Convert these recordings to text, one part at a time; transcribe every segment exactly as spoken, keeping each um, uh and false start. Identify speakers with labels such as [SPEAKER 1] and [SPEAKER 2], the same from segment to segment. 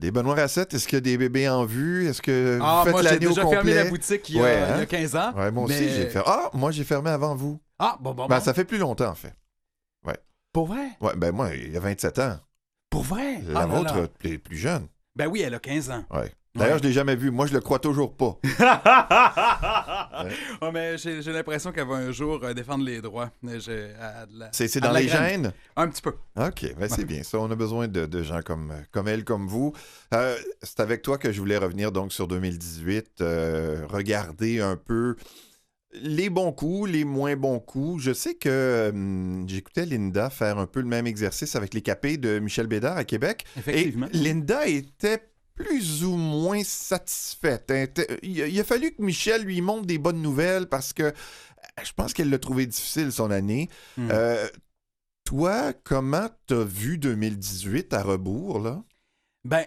[SPEAKER 1] Des Benoît Racette, est-ce qu'il y a des bébés en vue? Est-ce que vous
[SPEAKER 2] Ah,
[SPEAKER 1] faites
[SPEAKER 2] moi, j'ai
[SPEAKER 1] l'année au
[SPEAKER 2] déjà
[SPEAKER 1] complet?
[SPEAKER 2] fermé la boutique il y a,
[SPEAKER 1] Ouais,
[SPEAKER 2] il y
[SPEAKER 1] hein?
[SPEAKER 2] a quinze ans.
[SPEAKER 1] Ouais, moi
[SPEAKER 2] mais...
[SPEAKER 1] aussi, j'ai fait... Ah, moi, j'ai fermé avant vous.
[SPEAKER 2] Ah, bon, bon,
[SPEAKER 1] Ben,
[SPEAKER 2] bon.
[SPEAKER 1] ça fait plus longtemps, en fait. Ouais.
[SPEAKER 2] Pour vrai?
[SPEAKER 1] Ouais, ben moi, il y a vingt-sept ans.
[SPEAKER 2] Pour vrai?
[SPEAKER 1] La
[SPEAKER 2] Ah,
[SPEAKER 1] vôtre
[SPEAKER 2] là, là.
[SPEAKER 1] est plus jeune.
[SPEAKER 2] Ben oui, elle a quinze ans.
[SPEAKER 1] Ouais. D'ailleurs,
[SPEAKER 2] Ouais.
[SPEAKER 1] je l'ai jamais vu. Moi, je le crois toujours pas.
[SPEAKER 2] ouais. Ouais, mais j'ai, j'ai l'impression qu'elle va un jour euh, défendre les droits. J'ai, à de la,
[SPEAKER 1] C'est, c'est
[SPEAKER 2] à
[SPEAKER 1] dans
[SPEAKER 2] de la
[SPEAKER 1] les
[SPEAKER 2] graine.
[SPEAKER 1] gènes?
[SPEAKER 2] Un petit peu.
[SPEAKER 1] OK, ben c'est
[SPEAKER 2] Ouais.
[SPEAKER 1] bien ça. On a besoin de, de gens comme, comme elle, comme vous. Euh, c'est avec toi que je voulais revenir donc sur deux mille dix-huit, euh, regarder un peu les bons coups, les moins bons coups. Je sais que hum, j'écoutais Linda faire un peu le même exercice avec les capés de Michel Bédard à Québec.
[SPEAKER 2] Effectivement.
[SPEAKER 1] Et Linda était plus ou moins satisfaite. Il a, il a fallu que Michel lui montre des bonnes nouvelles parce que je pense qu'elle l'a trouvé difficile son année.
[SPEAKER 2] Mm.
[SPEAKER 1] Euh, toi, comment t'as vu deux mille dix-huit à rebours, là?
[SPEAKER 2] Ben,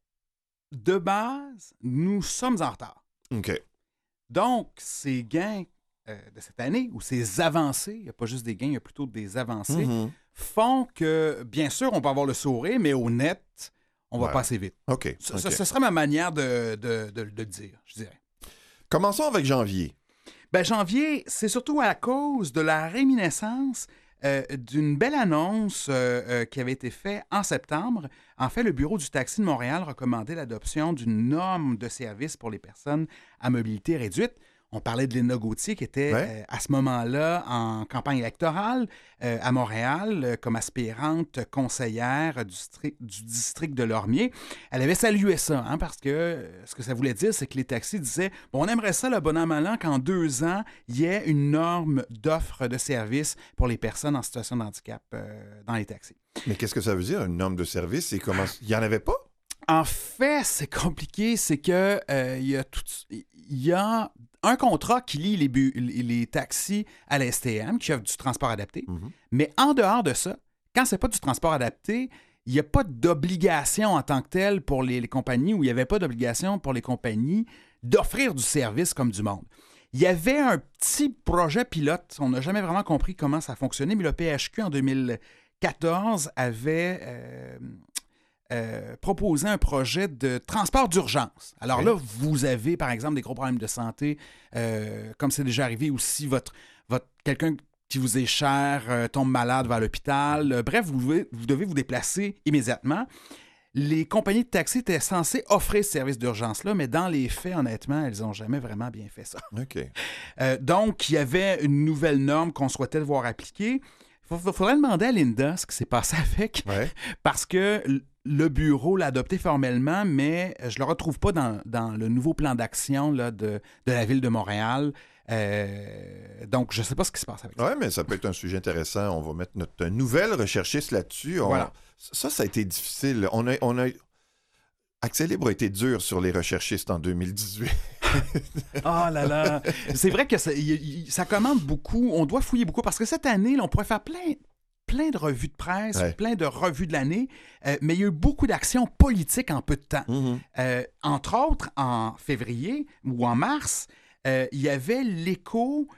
[SPEAKER 2] de base, nous sommes en retard.
[SPEAKER 1] OK.
[SPEAKER 2] Donc, ces gains euh, de cette année, ou ces avancées, il n'y a pas juste des gains, il y a plutôt des avancées,
[SPEAKER 1] Mm-hmm.
[SPEAKER 2] font que, bien sûr, on peut avoir le sourire, mais au net, on va
[SPEAKER 1] Ouais.
[SPEAKER 2] pas assez vite.
[SPEAKER 1] OK.
[SPEAKER 2] Ce,
[SPEAKER 1] OK.
[SPEAKER 2] ce- ce serait ma manière de, de, de, de le dire, je dirais.
[SPEAKER 1] Commençons avec janvier.
[SPEAKER 2] Ben, janvier, c'est surtout à cause de la réminiscence euh, d'une belle annonce euh, euh, qui avait été faite en septembre. En fait, le Bureau du taxi de Montréal recommandait l'adoption d'une norme de service pour les personnes à mobilité réduite. On parlait de Linda Gauthier qui était
[SPEAKER 1] Ouais.
[SPEAKER 2] euh, à ce moment-là en campagne électorale euh, à Montréal euh, comme aspirante conseillère du, stri- du district de Lormier. Elle avait salué ça hein, parce que euh, ce que ça voulait dire, c'est que les taxis disaient bon, on aimerait ça, le bon an, mal an, qu'en deux ans, il y ait une norme d'offre de services pour les personnes en situation de handicap euh, dans les taxis.
[SPEAKER 1] Mais qu'est-ce que ça veut dire, une norme de service? Et comment... Il n'y en avait pas?
[SPEAKER 2] En fait, c'est compliqué, c'est que euh, il y a tout, il y a un contrat qui lie les, bu- les taxis à la S T M, qui offre du transport adapté.
[SPEAKER 1] Mm-hmm.
[SPEAKER 2] Mais en dehors de ça, quand c'est pas du transport adapté, il n'y a pas d'obligation en tant que telle pour les, les compagnies, ou il n'y avait pas d'obligation pour les compagnies d'offrir du service comme du monde. Il y avait un petit projet pilote, on n'a jamais vraiment compris comment ça fonctionnait, mais le P H Q en deux mille quatorze avait euh, euh, proposé un projet de transport d'urgence. Alors
[SPEAKER 1] Oui.
[SPEAKER 2] là, vous avez, par exemple, des gros problèmes de santé, euh, comme c'est déjà arrivé aussi, votre, votre, quelqu'un qui vous est cher euh, tombe malade, va à l'hôpital. Euh, bref, vous devez, vous devez vous déplacer immédiatement. Les compagnies de taxi étaient censées offrir ce service d'urgence-là, mais dans les faits, honnêtement, elles n'ont jamais vraiment bien fait ça.
[SPEAKER 1] OK.
[SPEAKER 2] Euh, donc, il y avait une nouvelle norme qu'on souhaitait voir appliquée. Il faudrait demander à Linda ce qui s'est passé avec,
[SPEAKER 1] Ouais.
[SPEAKER 2] parce que le bureau l'a adopté formellement, mais je ne le retrouve pas dans, dans le nouveau plan d'action là, de, de la Ville de Montréal. Euh, donc, je ne sais pas ce qui se passe avec ça.
[SPEAKER 1] Oui, mais ça peut être un sujet intéressant. On va mettre notre nouvelle recherchiste là-dessus. On...
[SPEAKER 2] Voilà.
[SPEAKER 1] Ça, ça a été difficile. On a, on a... Accès Libre a été dur sur les recherchistes en deux mille dix-huit.
[SPEAKER 2] Oh là là! C'est vrai que ça, y- y- ça commande beaucoup. On doit fouiller beaucoup parce que cette année, là, on pourrait faire plein, plein de revues de presse,
[SPEAKER 1] Ouais.
[SPEAKER 2] plein de revues de l'année, euh, mais il y a eu beaucoup d'actions politiques en peu de temps.
[SPEAKER 1] Mm-hmm.
[SPEAKER 2] Euh, entre autres, en février ou en mars, euh, il y avait l'écho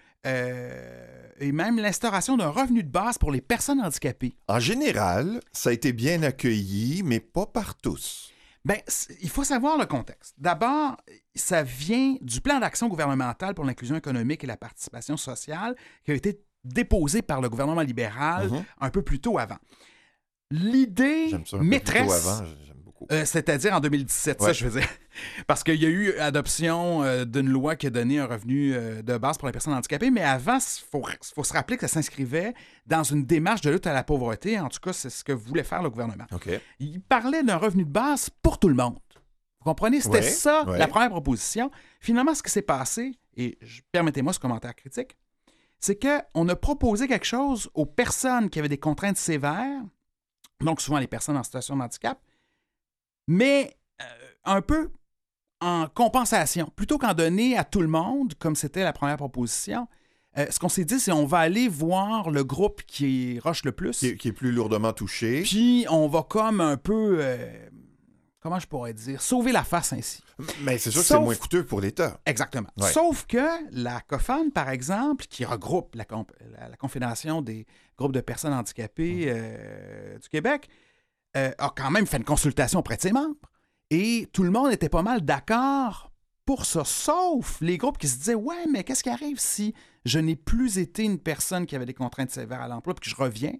[SPEAKER 2] euh, et même l'instauration d'un revenu de base pour les personnes handicapées.
[SPEAKER 1] En général, ça a été bien accueilli, mais pas par tous.
[SPEAKER 2] Bien, il faut savoir le contexte. D'abord, ça vient du plan d'action gouvernemental pour l'inclusion économique et la participation sociale qui a été déposé par le gouvernement libéral
[SPEAKER 1] Mm-hmm.
[SPEAKER 2] un peu plus tôt avant. L'idée
[SPEAKER 1] J'aime ça un peu plus
[SPEAKER 2] maîtresse,
[SPEAKER 1] tôt avant, j'aime beaucoup.
[SPEAKER 2] euh, c'est-à-dire en deux mille dix-sept, ça
[SPEAKER 1] Ouais.
[SPEAKER 2] je veux dire, parce qu'il y a eu adoption euh, d'une loi qui a donné un revenu euh, de base pour les personnes handicapées, mais avant, il faut, faut se rappeler que ça s'inscrivait dans une démarche de lutte à la pauvreté. En tout cas, c'est ce que voulait faire le gouvernement.
[SPEAKER 1] OK.
[SPEAKER 2] Il parlait d'un revenu de base pour tout le monde. Vous comprenez? C'était
[SPEAKER 1] Ouais,
[SPEAKER 2] ça,
[SPEAKER 1] ouais.
[SPEAKER 2] la première proposition. Finalement, ce qui s'est passé, et je- permettez-moi ce commentaire critique, c'est qu'on a proposé quelque chose aux personnes qui avaient des contraintes sévères, donc souvent les personnes en situation de handicap, mais euh, un peu en compensation. Plutôt qu'en donner à tout le monde, comme c'était la première proposition, euh, ce qu'on s'est dit, c'est on va aller voir le groupe qui rush le plus.
[SPEAKER 1] Qui, qui est plus lourdement touché.
[SPEAKER 2] Puis, on va comme un peu, euh, comment je pourrais dire, sauver la face ainsi.
[SPEAKER 1] Mais c'est sûr que
[SPEAKER 2] Sauf-
[SPEAKER 1] c'est moins coûteux pour l'État.
[SPEAKER 2] Exactement.
[SPEAKER 1] Ouais.
[SPEAKER 2] Sauf que la COFAN, par exemple, qui regroupe la, comp- la- la Confédération des groupes de personnes handicapées euh, du Québec, euh, a quand même fait une consultation auprès de ses membres. Et tout le monde était pas mal d'accord pour ça, sauf les groupes qui se disaient « Ouais, mais qu'est-ce qui arrive si je n'ai plus été une personne qui avait des contraintes sévères à l'emploi puis que je reviens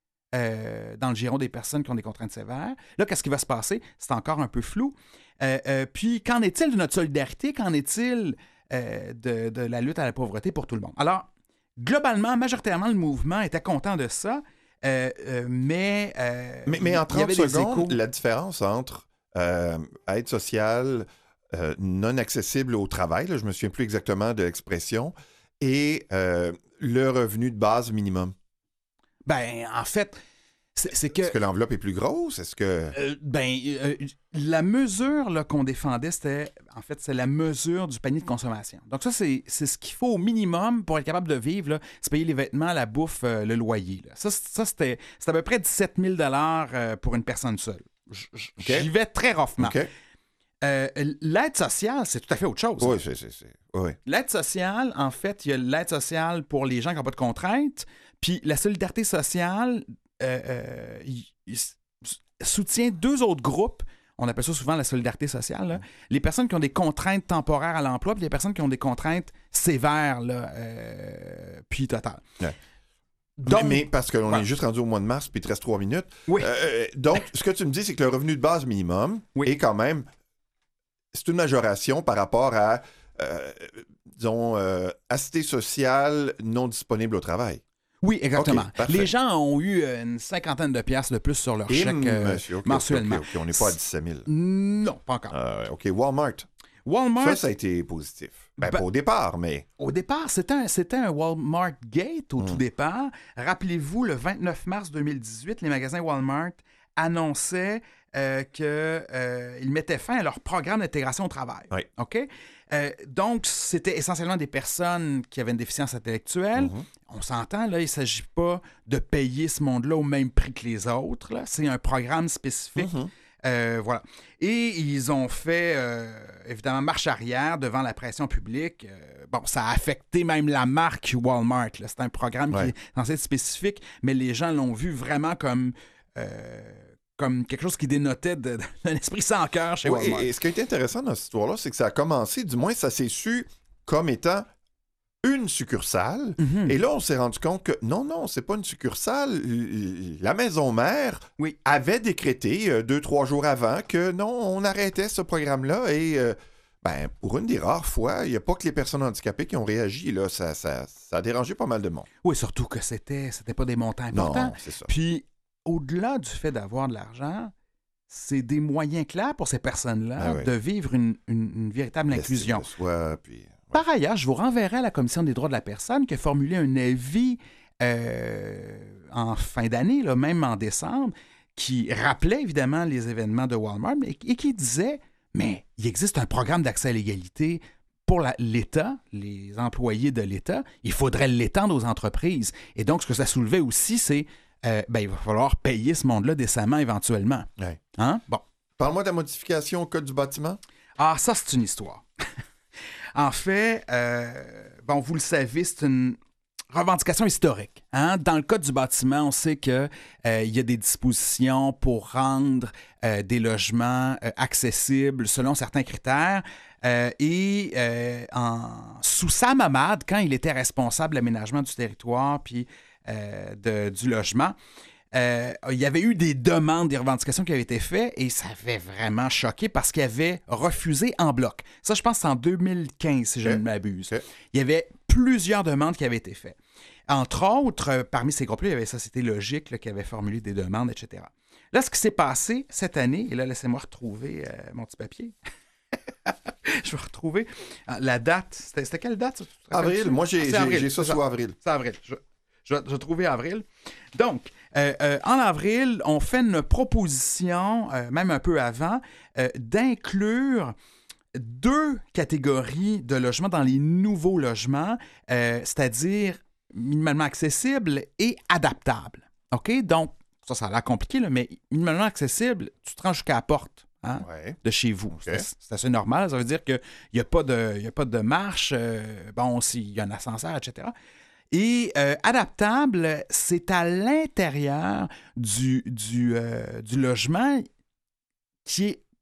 [SPEAKER 2] euh, dans le giron des personnes qui ont des contraintes sévères? Là, qu'est-ce qui va se passer? C'est encore un peu flou. Euh, euh, puis, qu'en est-il de notre solidarité? Qu'en est-il euh, de, de la lutte à la pauvreté pour tout le monde? » Alors, globalement, majoritairement, le mouvement était content de ça, euh, euh, mais, euh,
[SPEAKER 1] mais... Mais en trente secondes,
[SPEAKER 2] échos.
[SPEAKER 1] La différence entre euh, aide sociale euh, non accessible au travail, là, je ne me souviens plus exactement de l'expression, et euh, le revenu de base minimum.
[SPEAKER 2] Ben, en fait, c'est, c'est que...
[SPEAKER 1] Est-ce que l'enveloppe est plus grosse? Est-ce que...
[SPEAKER 2] Euh, ben, euh, la mesure là, qu'on défendait, c'était, en fait, c'est la mesure du panier de consommation. Donc ça, c'est, c'est ce qu'il faut au minimum pour être capable de vivre, là, c'est payer les vêtements, la bouffe, euh, le loyer. Là. Ça, ça c'était, c'était à peu près dix-sept mille dollars euh, pour une personne seule. J-
[SPEAKER 1] Okay.
[SPEAKER 2] J'y vais très roughement.
[SPEAKER 1] Okay.
[SPEAKER 2] Euh, l'aide sociale, c'est tout à fait autre chose.
[SPEAKER 1] Oui, c'est, c'est, c'est... Oui.
[SPEAKER 2] L'aide sociale, en fait, il y a l'aide sociale pour les gens qui n'ont pas de contraintes, puis la solidarité sociale euh, euh, il, il soutient deux autres groupes. On appelle ça souvent la solidarité sociale. Là. Les personnes qui ont des contraintes temporaires à l'emploi, puis les personnes qui ont des contraintes sévères, là, euh, puis totales.
[SPEAKER 1] Ouais.
[SPEAKER 2] Donc,
[SPEAKER 1] mais, mais parce qu'on
[SPEAKER 2] ouais.
[SPEAKER 1] est juste rendu au mois de mars, puis il te reste trois minutes.
[SPEAKER 2] Oui.
[SPEAKER 1] Euh, donc, ce que tu me dis, c'est que le revenu de base minimum
[SPEAKER 2] oui.
[SPEAKER 1] est quand même... C'est une majoration par rapport à, euh, disons, euh, assistance sociale non disponible au travail.
[SPEAKER 2] Oui, exactement.
[SPEAKER 1] Okay,
[SPEAKER 2] les gens ont eu une cinquantaine de piastres de plus sur leur
[SPEAKER 1] Et
[SPEAKER 2] chèque euh,
[SPEAKER 1] monsieur, okay,
[SPEAKER 2] mensuellement.
[SPEAKER 1] Okay, okay, on n'est pas à dix-sept mille.
[SPEAKER 2] Non, pas encore.
[SPEAKER 1] Euh, OK, Walmart.
[SPEAKER 2] Walmart.
[SPEAKER 1] Ça, ça a été positif. Ben, ben, pas au départ, mais...
[SPEAKER 2] Au départ, c'était un, c'était un Walmart Gate au
[SPEAKER 1] mm.
[SPEAKER 2] tout départ. Rappelez-vous, le vingt-neuf mars deux mille dix-huit, les magasins Walmart annonçaient euh, qu'ils euh, mettaient fin à leur programme d'intégration au travail.
[SPEAKER 1] Oui.
[SPEAKER 2] OK? Euh, donc, c'était essentiellement des personnes qui avaient une déficience intellectuelle. Mm-hmm. On s'entend, là, il ne s'agit pas de payer ce monde-là au même prix que les autres. Là. C'est un programme spécifique. Mm-hmm. Euh, voilà. Et ils ont fait, euh, évidemment, marche arrière devant la pression publique. Euh, bon, ça a affecté même la marque Walmart. Là. C'est un programme ouais. qui est censé être spécifique, mais les gens l'ont vu vraiment comme... Euh, comme quelque chose qui dénotait de, de, d'un esprit sans cœur chez
[SPEAKER 1] oui,
[SPEAKER 2] Walmart.
[SPEAKER 1] Et, et ce qui a été intéressant dans cette histoire-là, c'est que ça a commencé, du moins ça s'est su comme étant une succursale. Mm-hmm. Et là, on s'est rendu compte que non, non, c'est pas une succursale. La maison mère
[SPEAKER 2] oui.
[SPEAKER 1] avait décrété euh, deux, trois jours avant que non, on arrêtait ce programme-là et... Euh, Ben, pour une des rares fois, il n'y a pas que les personnes handicapées qui ont réagi. Là. Ça, ça, ça a dérangé pas mal de monde.
[SPEAKER 2] Oui, surtout que c'était, c'était pas des montants importants.
[SPEAKER 1] Non, c'est ça.
[SPEAKER 2] Puis, au-delà du fait d'avoir de l'argent, c'est des moyens clairs pour ces personnes-là ah oui. de vivre une, une, une véritable L'estime inclusion.
[SPEAKER 1] De soi, puis, ouais.
[SPEAKER 2] Par ailleurs, je vous renverrai à la Commission des droits de la personne qui a formulé un avis euh, en fin d'année, là, même en décembre, qui rappelait évidemment les événements de Walmart et, et qui disait... Mais il existe un programme d'accès à l'égalité pour la, l'État, les employés de l'État. Il faudrait l'étendre aux entreprises. Et donc, ce que ça soulevait aussi, c'est euh, ben, il va falloir payer ce monde-là décemment éventuellement.
[SPEAKER 1] Ouais.
[SPEAKER 2] Hein? Bon.
[SPEAKER 1] Parle-moi de la modification au Code du bâtiment.
[SPEAKER 2] Ah, ça, c'est une histoire. En fait, euh, bon, vous le savez, c'est une revendication historique. Hein? Dans le Code du bâtiment, on sait qu'il euh, y a des dispositions pour rendre euh, des logements euh, accessibles selon certains critères. Euh, et euh, en, sous Sam Hamad, quand il était responsable de l'aménagement du territoire puis euh, de, du logement, euh, il y avait eu des demandes, des revendications qui avaient été faites et ça avait vraiment choqué parce qu'il avait refusé en bloc. Ça, je pense que c'est en deux mille quinze, si je okay. ne m'abuse. Okay. Il y avait plusieurs demandes qui avaient été faites. Entre autres, euh, parmi ces groupes-là, il y avait Société Logique là, qui avait formulé des demandes, et cetera. Là, ce qui s'est passé cette année, et là, laissez-moi retrouver euh, mon petit papier. Je vais retrouver la date. C'était, c'était quelle date?
[SPEAKER 1] Avril. Moi, j'ai,
[SPEAKER 2] ah,
[SPEAKER 1] j'ai, j'ai ça sous avril.
[SPEAKER 2] C'est avril. Je, je, je vais trouver avril. Donc, euh, euh, en avril, on fait une proposition, euh, même un peu avant, euh, d'inclure deux catégories de logements dans les nouveaux logements, euh, c'est-à-dire minimalement accessibles et adaptables. OK? Donc, ça, ça a l'air compliqué, là, mais minimalement accessible, tu te rends jusqu'à la porte hein, ouais. de chez vous. Okay. C'est, c'est assez normal. Ça veut dire qu'il n'y a, a pas de marche. Euh, bon, s'il y a un ascenseur, et cetera. Et euh, adaptable, c'est à l'intérieur du, du, euh, du logement qui est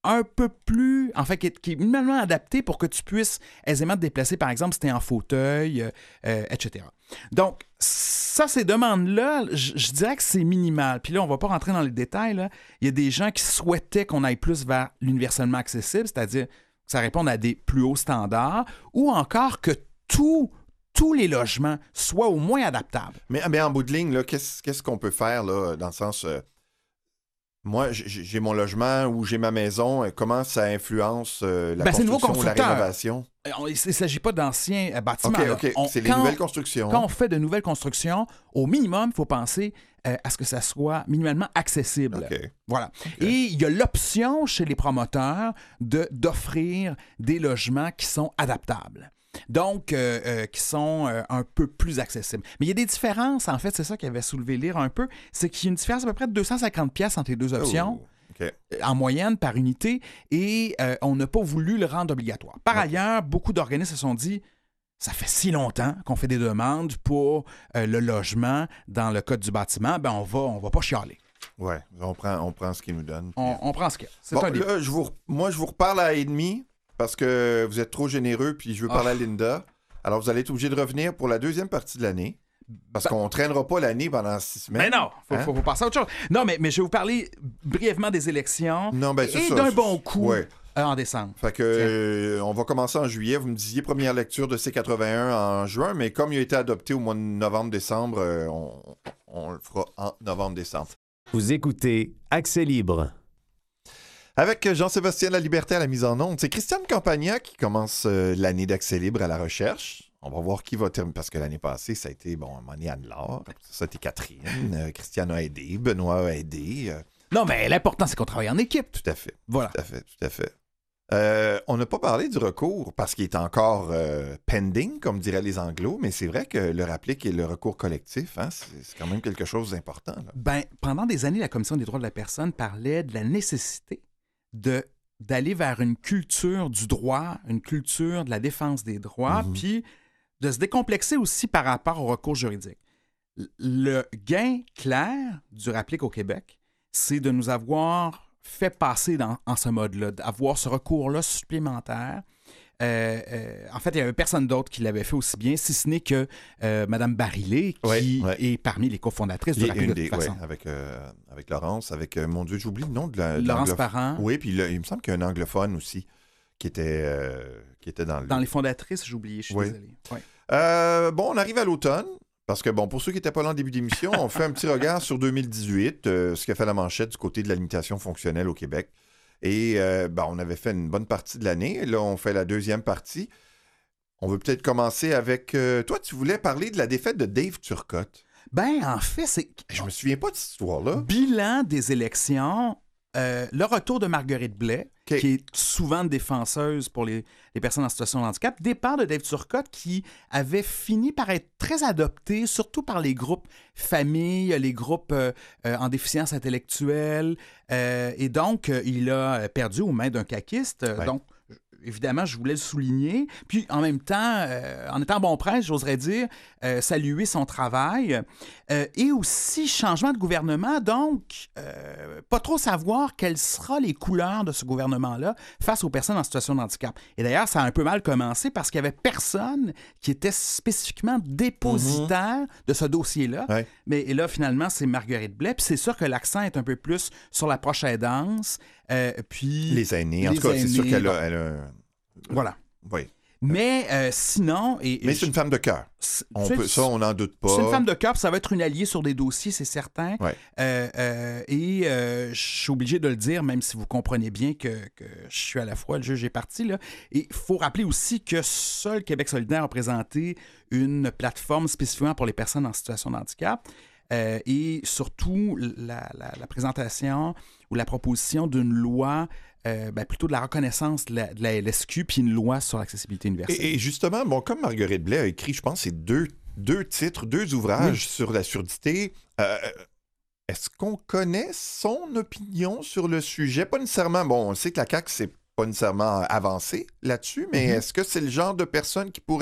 [SPEAKER 2] un peu plus, en fait, qui est, qui est minimalement adapté pour que tu puisses aisément te déplacer, par exemple, si tu es en fauteuil, euh, et cetera. Donc, ça, ces demandes-là, je, je dirais que c'est minimal. Puis là, on ne va pas rentrer dans les détails. Là. Il y a des gens qui souhaitaient qu'on aille plus vers l'universellement accessible, c'est-à-dire que ça réponde à des plus hauts standards, ou encore que tout, tous les logements soient au moins adaptables.
[SPEAKER 1] Mais, mais en bout de ligne, là, qu'est-ce, qu'est-ce qu'on peut faire là, dans le sens... Euh, moi, j'ai, j'ai mon logement ou j'ai ma maison. Comment ça influence euh, la
[SPEAKER 2] ben,
[SPEAKER 1] construction ou la rénovation?
[SPEAKER 2] Il ne s'agit pas d'anciens euh, bâtiments.
[SPEAKER 1] OK, OK.
[SPEAKER 2] On,
[SPEAKER 1] c'est les
[SPEAKER 2] quand,
[SPEAKER 1] nouvelles constructions.
[SPEAKER 2] Quand on fait de nouvelles constructions, au minimum, il faut penser euh, à ce que ça soit minimalement accessible.
[SPEAKER 1] OK.
[SPEAKER 2] Voilà.
[SPEAKER 1] OK.
[SPEAKER 2] Et il y a l'option chez les promoteurs de, d'offrir des logements qui sont adaptables. Donc, euh, euh, qui sont euh, un peu plus accessibles. Mais il y a des différences, en fait, c'est ça qui avait soulevé lire un peu, c'est qu'il y a une différence à peu près de deux cent cinquante dollars entre les deux options.
[SPEAKER 1] Oh, okay.
[SPEAKER 2] En moyenne par unité, et euh, on n'a pas voulu le rendre obligatoire. Par okay. ailleurs, beaucoup d'organismes se sont dit, ça fait si longtemps qu'on fait des demandes pour euh, le logement dans le code du bâtiment, ben on va, on va pas chialer.
[SPEAKER 1] Oui, on prend, on prend ce qu'ils nous donnent.
[SPEAKER 2] On, on prend ce qu'il y a. C'est
[SPEAKER 1] bon,
[SPEAKER 2] un
[SPEAKER 1] là, je vous, moi, je vous reparle à et demi parce que vous êtes trop généreux, puis je veux parler oh. à Linda. Alors, vous allez être obligé de revenir pour la deuxième partie de l'année. Parce ben, qu'on ne traînera pas l'année pendant six semaines.
[SPEAKER 2] Mais non, il faut,
[SPEAKER 1] hein?
[SPEAKER 2] faut, faut passer à autre chose. Non, mais, mais je vais vous parler brièvement des élections
[SPEAKER 1] non, ben,
[SPEAKER 2] et
[SPEAKER 1] ça,
[SPEAKER 2] d'un
[SPEAKER 1] c'est...
[SPEAKER 2] bon coup
[SPEAKER 1] ouais.
[SPEAKER 2] euh, en décembre.
[SPEAKER 1] Fait que euh, on va commencer en juillet. Vous me disiez première lecture de C quatre-vingt-un en juin, mais comme il a été adopté au mois de novembre-décembre, euh, on, on le fera en novembre-décembre.
[SPEAKER 3] Vous écoutez Accès Libre.
[SPEAKER 1] Avec Jean-Sébastien Laliberté à la mise en onde, c'est Christiane Campagna qui commence euh, l'année d'Accès Libre à la recherche. On va voir qui va terminer, parce que l'année passée, ça a été, bon, à un moment donné, Anne-Laure, ça a été Catherine, euh, Christiane a aidé, Benoît a aidé. Euh...
[SPEAKER 2] Non, mais l'important, c'est qu'on travaille en équipe.
[SPEAKER 1] Tout à fait.
[SPEAKER 2] Voilà.
[SPEAKER 1] Tout à fait, tout à fait. Euh, on n'a pas parlé du recours, parce qu'il est encore euh, pending, comme diraient les Anglos, mais c'est vrai que le rapplique et le recours collectif, hein, c'est, c'est quand même quelque chose d'important. Là.
[SPEAKER 2] Ben, pendant des années, la Commission des droits de la personne parlait de la nécessité de d'aller vers une culture du droit, une culture de la défense des droits, mm-hmm. puis de se décomplexer aussi par rapport au recours juridique. Le gain clair du rapplique au Québec, c'est de nous avoir fait passer dans, en ce mode-là, d'avoir ce recours-là supplémentaire. Euh, euh, en fait, il n'y avait personne d'autre qui l'avait fait aussi bien, si ce n'est que euh, Mme Barillet, qui ouais, ouais. est parmi les cofondatrices du rapplique de toute façon.
[SPEAKER 1] Ouais, avec, euh, avec Laurence, avec, euh, mon Dieu, j'oublie le nom de la... De
[SPEAKER 2] Laurence Parent.
[SPEAKER 1] Oui, puis là, il me semble qu'il y a un anglophone aussi qui était, euh, qui était dans le...
[SPEAKER 2] Dans les fondatrices, j'ai oublié, je suis
[SPEAKER 1] oui.
[SPEAKER 2] désolé. Oui.
[SPEAKER 1] Euh, bon, on arrive à l'automne. Parce que, bon, pour ceux qui n'étaient pas là en début d'émission, on fait un petit regard sur deux mille dix-huit, euh, ce qui a fait la manchette du côté de la limitation fonctionnelle au Québec. Et, euh, ben, on avait fait une bonne partie de l'année. Là, on fait la deuxième partie. On veut peut-être commencer avec... Euh, toi, tu voulais parler de la défaite de Dave Turcotte.
[SPEAKER 2] Ben, en fait, c'est...
[SPEAKER 1] Je me souviens pas de cette histoire-là.
[SPEAKER 2] Bilan des élections, euh, le retour de Marguerite Blais, okay. qui est souvent défenseuse pour les, les personnes en situation de handicap, départ de Dave Turcotte qui avait fini par être très adopté, surtout par les groupes familles, les groupes euh, euh, en déficience intellectuelle. Euh, et donc, euh, il a perdu aux mains d'un caquiste. Ouais. Donc, évidemment, je voulais le souligner. Puis, en même temps, euh, en étant bon prince, j'oserais dire, euh, saluer son travail. Euh, et aussi, changement de gouvernement. Donc, euh, pas trop savoir quelles seront les couleurs de ce gouvernement-là face aux personnes en situation de handicap. Et d'ailleurs, ça a un peu mal commencé parce qu'il n'y avait personne qui était spécifiquement dépositaire mm-hmm. de ce dossier-là.
[SPEAKER 1] Ouais.
[SPEAKER 2] Mais et là, finalement, c'est Marguerite Blais. Puis c'est sûr que l'accent est un peu plus sur la proche aidance. Euh, puis
[SPEAKER 1] les aînés. En
[SPEAKER 2] les
[SPEAKER 1] tout cas,
[SPEAKER 2] aînés,
[SPEAKER 1] c'est sûr qu'elle a... Elle a...
[SPEAKER 2] Voilà.
[SPEAKER 1] Oui.
[SPEAKER 2] Mais euh, sinon... Et, et
[SPEAKER 1] Mais c'est
[SPEAKER 2] je...
[SPEAKER 1] une femme de cœur. On peut, ça, on n'en doute pas.
[SPEAKER 2] C'est une femme de cœur, ça va être une alliée sur des dossiers, c'est certain.
[SPEAKER 1] Ouais.
[SPEAKER 2] Euh, euh, et euh, je suis obligé de le dire, même si vous comprenez bien que, que je suis à la fois le juge et partie. Là. Et il faut rappeler aussi que seul Québec solidaire a présenté une plateforme spécifiquement pour les personnes en situation de handicap. Euh, et surtout la, la, la présentation ou la proposition d'une loi, euh, ben plutôt de la reconnaissance de la, de la L S Q, puis une loi sur l'accessibilité universelle.
[SPEAKER 1] Et, et justement, bon, comme Marguerite Blais a écrit, je pense, c'est deux, deux titres, deux ouvrages oui. sur la surdité, euh, est-ce qu'on connaît son opinion sur le sujet? Pas nécessairement, bon, on sait que la C A Q, c'est pas nécessairement avancé là-dessus, mais mm-hmm. est-ce que c'est le genre de personne qui pourrait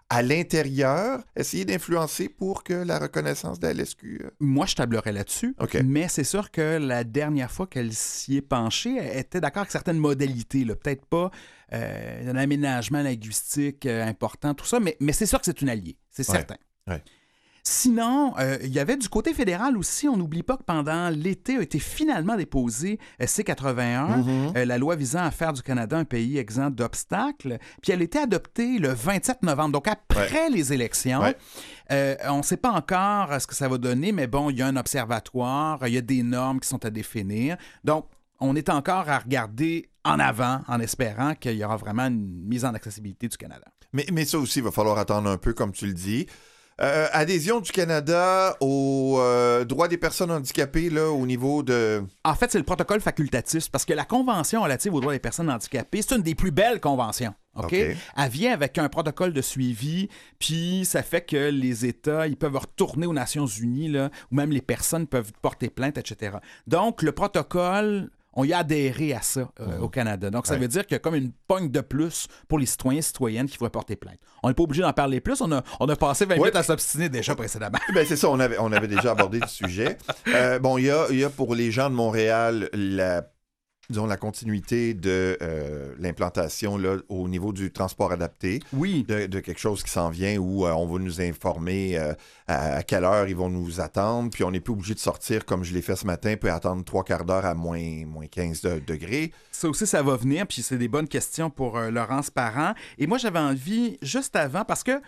[SPEAKER 1] à l'intérieur, essayer d'influencer pour que la reconnaissance de la L S Q... Euh...
[SPEAKER 2] Moi, je tablerais là-dessus.
[SPEAKER 1] Okay.
[SPEAKER 2] Mais c'est sûr que la dernière fois qu'elle s'y est penchée, elle était d'accord avec certaines modalités. Là. Peut-être pas euh, un aménagement linguistique euh, important, tout ça, mais, mais c'est sûr que c'est une alliée. C'est
[SPEAKER 1] ouais.
[SPEAKER 2] certain.
[SPEAKER 1] Ouais.
[SPEAKER 2] Sinon, euh, il y avait du côté fédéral aussi, on n'oublie pas que pendant l'été a été finalement déposé euh, C quatre-vingt-un,
[SPEAKER 1] Mm-hmm.
[SPEAKER 2] euh, la loi visant à faire du Canada un pays exempt d'obstacles, puis elle a été adoptée le vingt-sept novembre, donc après
[SPEAKER 1] ouais.
[SPEAKER 2] les élections.
[SPEAKER 1] Ouais.
[SPEAKER 2] Euh, on ne sait pas encore ce que ça va donner, mais bon, il y a un observatoire, il y a des normes qui sont à définir, donc on est encore à regarder en avant en espérant qu'il y aura vraiment une mise en accessibilité du Canada.
[SPEAKER 1] Mais, mais ça aussi, il va falloir attendre un peu, comme tu le dis. Euh, adhésion du Canada aux euh, droits des personnes handicapées là, au niveau de...
[SPEAKER 2] En fait, c'est le protocole facultatif, parce que la Convention relative aux droits des personnes handicapées, c'est une des plus belles conventions. OK?
[SPEAKER 1] Okay.
[SPEAKER 2] Elle vient avec un protocole de suivi, puis ça fait que les États, ils peuvent retourner aux Nations unies, là, ou même les personnes peuvent porter plainte, et cetera. Donc, le protocole... On y a adhéré à ça euh, mmh. au Canada. Donc, ça
[SPEAKER 1] ouais.
[SPEAKER 2] veut dire qu'il y a comme une pogne de plus pour les citoyens et citoyennes qui pourraient porter plainte. On n'est pas obligé d'en parler plus. On a, on a passé vingt ouais. minutes à s'obstiner déjà précédemment.
[SPEAKER 1] Ben, c'est ça, on avait, on avait déjà abordé le sujet. Euh, bon, il y a, il y a pour les gens de Montréal la, disons, la continuité de euh, l'implantation là, au niveau du transport adapté.
[SPEAKER 2] Oui.
[SPEAKER 1] De, de quelque chose qui s'en vient où euh, on va nous informer euh, à, à quelle heure ils vont nous attendre. Puis on n'est plus obligé de sortir comme je l'ai fait ce matin, puis attendre trois quarts d'heure à moins, moins quinze de, degrés.
[SPEAKER 2] Ça aussi, ça va venir. Puis c'est des bonnes questions pour euh, Laurence Parent. Et moi, j'avais envie, juste avant, parce que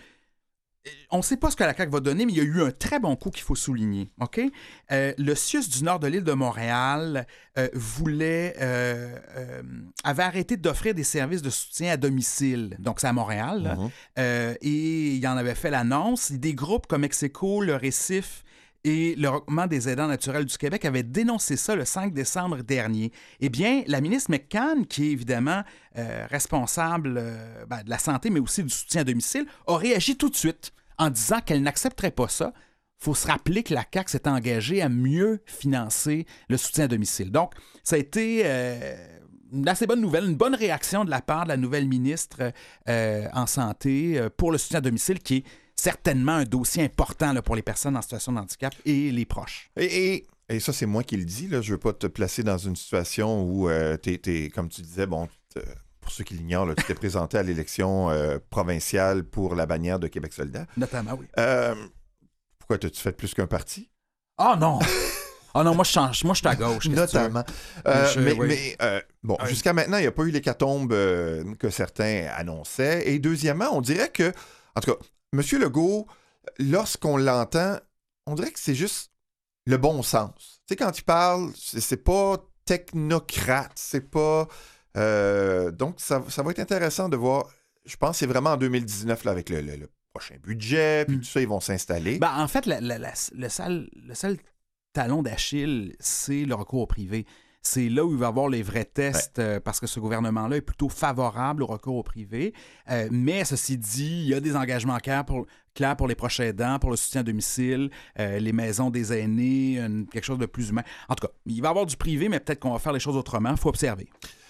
[SPEAKER 2] on ne sait pas ce que la C A Q va donner, mais il y a eu un très bon coup qu'il faut souligner. OK? Euh, le C I U S du nord de l'île de Montréal euh, voulait, euh, euh, avait arrêté d'offrir des services de soutien à domicile. Donc, c'est à Montréal. Là. Mm-hmm. Euh, et il en avait fait l'annonce. Des groupes comme Execo, le Récif et le Regroupement des aidants naturels du Québec avaient dénoncé ça le cinq décembre dernier. Eh bien, la ministre McCann, qui est évidemment euh, responsable euh, ben, de la santé, mais aussi du soutien à domicile, a réagi tout de suite en disant qu'elle n'accepterait pas ça. Il faut se rappeler que la C A Q s'est engagée à mieux financer le soutien à domicile. Donc, ça a été euh, une assez bonne nouvelle, une bonne réaction de la part de la nouvelle ministre euh, en santé euh, pour le soutien à domicile, qui est certainement un dossier important là, pour les personnes en situation de handicap et les proches.
[SPEAKER 1] Et, et, et ça, c'est moi qui le dis. Là. Je ne veux pas te placer dans une situation où, euh, t'es, t'es, comme tu disais, bon, pour ceux qui l'ignorent, là, tu t'es présenté à l'élection euh, provinciale pour la bannière de Québec solidaire.
[SPEAKER 2] Notamment, oui.
[SPEAKER 1] Euh, pourquoi t'as-tu fait plus qu'un parti?
[SPEAKER 2] Oh non! Ah non, moi je change, moi je suis à gauche.
[SPEAKER 1] Notamment. Euh,
[SPEAKER 2] je,
[SPEAKER 1] mais
[SPEAKER 2] oui.
[SPEAKER 1] mais euh, bon,
[SPEAKER 2] oui.
[SPEAKER 1] jusqu'à maintenant, il n'y a pas eu l'hécatombe euh, que certains annonçaient. Et deuxièmement, on dirait que, en tout cas, M. Legault, lorsqu'on l'entend, on dirait que c'est juste le bon sens. Tu sais, quand il parle, c'est, c'est pas technocrate, c'est pas... Euh, donc, ça, ça va être intéressant de voir. Je pense que c'est vraiment en deux mille dix-neuf, là, avec le, le, le prochain budget, puis mm. tout ça, ils vont s'installer.
[SPEAKER 2] Ben, en fait, la, la, la, le, seul, le seul talon d'Achille, c'est le recours au privé. C'est là où il va y avoir les vrais tests, ouais. euh, parce que ce gouvernement-là est plutôt favorable au recours au privé. Euh, mais ceci dit, il y a des engagements clairs pour, clairs pour les proches aidants, pour le soutien à domicile, euh, les maisons des aînés, une, quelque chose de plus humain. En tout cas, il va y avoir du privé, mais peut-être qu'on va faire les choses autrement. Il faut observer.